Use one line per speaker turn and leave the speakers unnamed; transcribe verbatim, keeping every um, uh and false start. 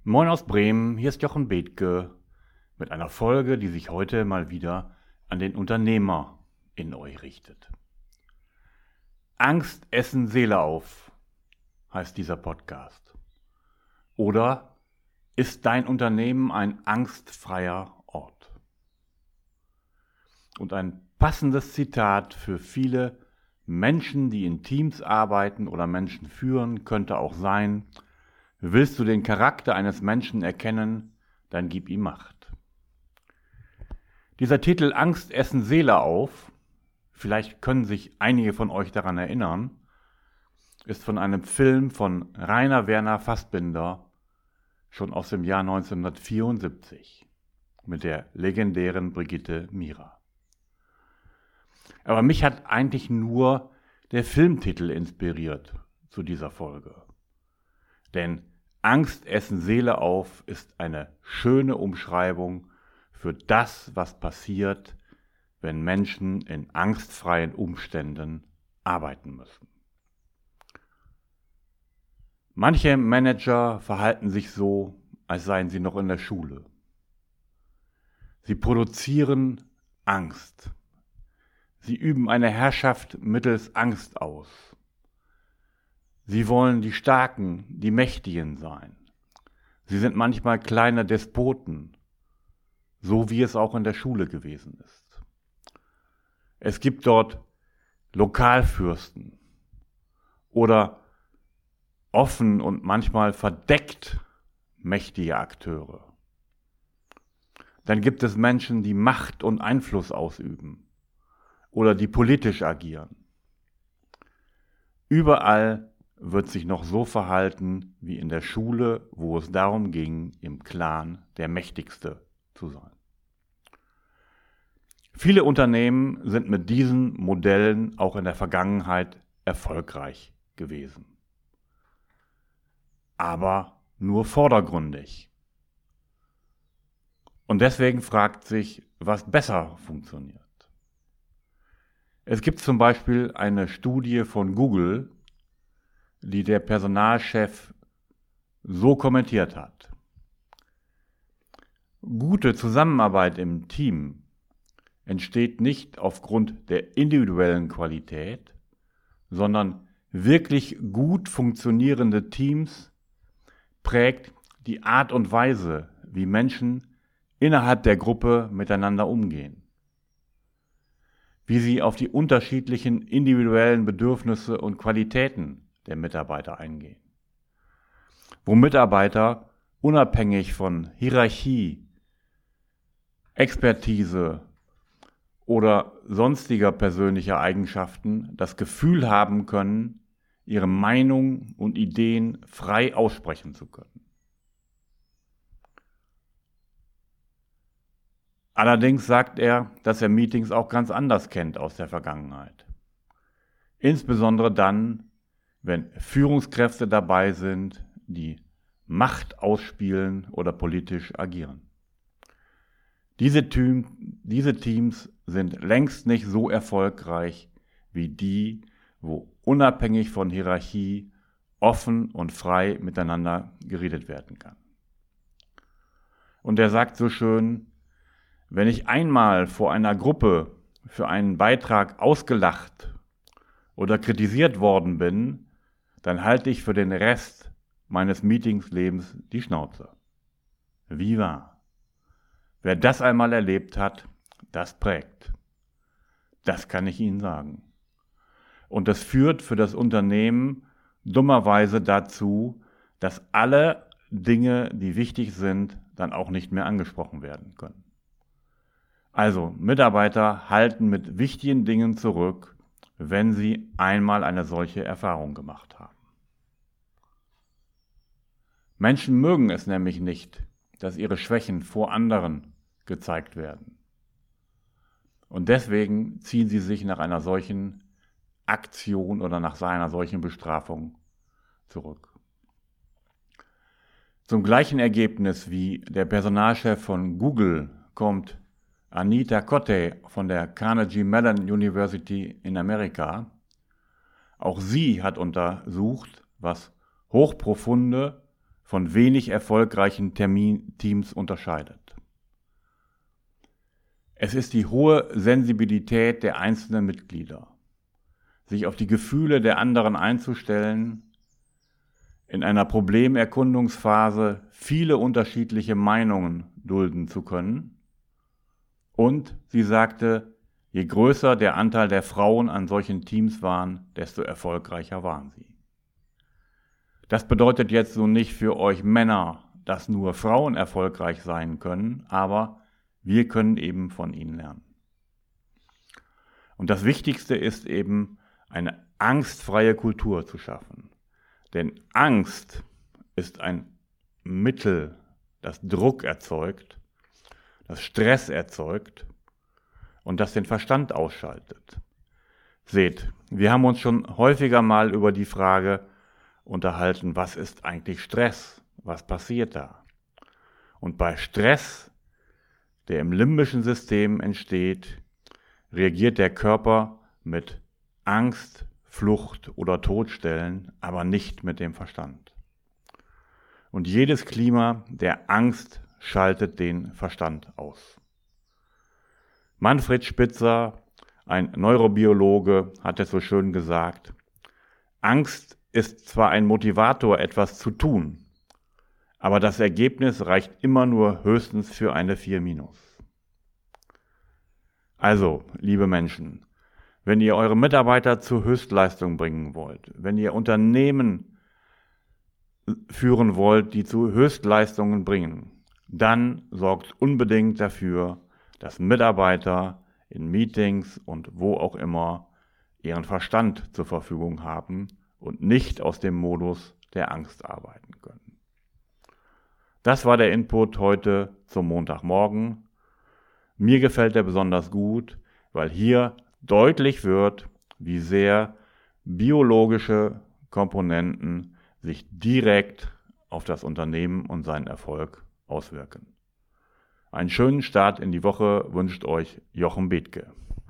Moin aus Bremen, hier ist Jochen Bethke mit einer Folge, die sich heute mal wieder an den Unternehmer in euch richtet. Angst essen Seele auf, heißt dieser Podcast. Oder ist dein Unternehmen ein angstfreier Ort? Und ein passendes Zitat für viele Menschen, die in Teams arbeiten oder Menschen führen, könnte auch sein: Willst du den Charakter eines Menschen erkennen, dann gib ihm Macht. Dieser Titel Angst essen Seele auf, vielleicht können sich einige von euch daran erinnern, ist von einem Film von Rainer Werner Fassbinder, schon aus dem Jahr neunzehnhundertvierundsiebzig, mit der legendären Brigitte Mira. Aber mich hat eigentlich nur der Filmtitel inspiriert zu dieser Folge. Denn Angst essen Seele auf ist eine schöne Umschreibung für das, was passiert, wenn Menschen in angstfreien Umständen arbeiten müssen. Manche Manager verhalten sich so, als seien sie noch in der Schule. Sie produzieren Angst. Sie üben eine Herrschaft mittels Angst aus. Sie wollen die Starken, die Mächtigen sein. Sie sind manchmal kleine Despoten, so wie es auch in der Schule gewesen ist. Es gibt dort Lokalfürsten oder offen und manchmal verdeckt mächtige Akteure. Dann gibt es Menschen, die Macht und Einfluss ausüben oder die politisch agieren. Überall wird sich noch so verhalten wie in der Schule, wo es darum ging, im Clan der Mächtigste zu sein. Viele Unternehmen sind mit diesen Modellen auch in der Vergangenheit erfolgreich gewesen. Aber nur vordergründig. Und deswegen fragt sich, was besser funktioniert. Es gibt zum Beispiel eine Studie von Google, die der Personalchef so kommentiert hat: Gute Zusammenarbeit im Team entsteht nicht aufgrund der individuellen Qualität, sondern wirklich gut funktionierende Teams prägt die Art und Weise, wie Menschen innerhalb der Gruppe miteinander umgehen, wie sie auf die unterschiedlichen individuellen Bedürfnisse und Qualitäten der Mitarbeiter eingehen, wo Mitarbeiter unabhängig von Hierarchie, Expertise oder sonstiger persönlicher Eigenschaften das Gefühl haben können, ihre Meinung und Ideen frei aussprechen zu können. Allerdings sagt er, dass er Meetings auch ganz anders kennt aus der Vergangenheit. Insbesondere dann, wenn Führungskräfte dabei sind, die Macht ausspielen oder politisch agieren. Diese, Team, diese Teams sind längst nicht so erfolgreich wie die, wo unabhängig von Hierarchie offen und frei miteinander geredet werden kann. Und er sagt so schön: Wenn ich einmal vor einer Gruppe für einen Beitrag ausgelacht oder kritisiert worden bin, dann halte ich für den Rest meines Meetingslebens die Schnauze. Wie wahr? Wer das einmal erlebt hat, das prägt. Das kann ich Ihnen sagen. Und das führt für das Unternehmen dummerweise dazu, dass alle Dinge, die wichtig sind, dann auch nicht mehr angesprochen werden können. Also, Mitarbeiter halten mit wichtigen Dingen zurück, wenn sie einmal eine solche Erfahrung gemacht haben. Menschen mögen es nämlich nicht, dass ihre Schwächen vor anderen gezeigt werden. Und deswegen ziehen sie sich nach einer solchen Aktion oder nach einer solchen Bestrafung zurück. Zum gleichen Ergebnis wie der Personalchef von Google kommt Anita Cotte von der Carnegie Mellon University in Amerika. Auch sie hat untersucht, was hochprofunde, von wenig erfolgreichen Termin- Teams unterscheidet. Es ist die hohe Sensibilität der einzelnen Mitglieder, sich auf die Gefühle der anderen einzustellen, in einer Problemerkundungsphase viele unterschiedliche Meinungen dulden zu können. Und sie sagte, je größer der Anteil der Frauen an solchen Teams waren, desto erfolgreicher waren sie. Das bedeutet jetzt so nicht für euch Männer, dass nur Frauen erfolgreich sein können, aber wir können eben von ihnen lernen. Und das Wichtigste ist eben, eine angstfreie Kultur zu schaffen. Denn Angst ist ein Mittel, das Druck erzeugt, das Stress erzeugt und das den Verstand ausschaltet. Seht, wir haben uns schon häufiger mal über die Frage unterhalten, was ist eigentlich Stress? Was passiert da? Und bei Stress, der im limbischen System entsteht, reagiert der Körper mit Angst, Flucht oder Todstellen, aber nicht mit dem Verstand. Und jedes Klima der Angst schaltet den Verstand aus. Manfred Spitzer, ein Neurobiologe, hat es so schön gesagt, Angst ist zwar ein Motivator, etwas zu tun, aber das Ergebnis reicht immer nur höchstens für eine vier minus. Also, liebe Menschen, wenn ihr eure Mitarbeiter zur Höchstleistung bringen wollt, wenn ihr Unternehmen führen wollt, die zu Höchstleistungen bringen, dann sorgt unbedingt dafür, dass Mitarbeiter in Meetings und wo auch immer ihren Verstand zur Verfügung haben und nicht aus dem Modus der Angst arbeiten können. Das war der Input heute zum Montagmorgen. Mir gefällt er besonders gut, weil hier deutlich wird, wie sehr biologische Komponenten sich direkt auf das Unternehmen und seinen Erfolg auswirken. Einen schönen Start in die Woche wünscht euch Jochen Bethke.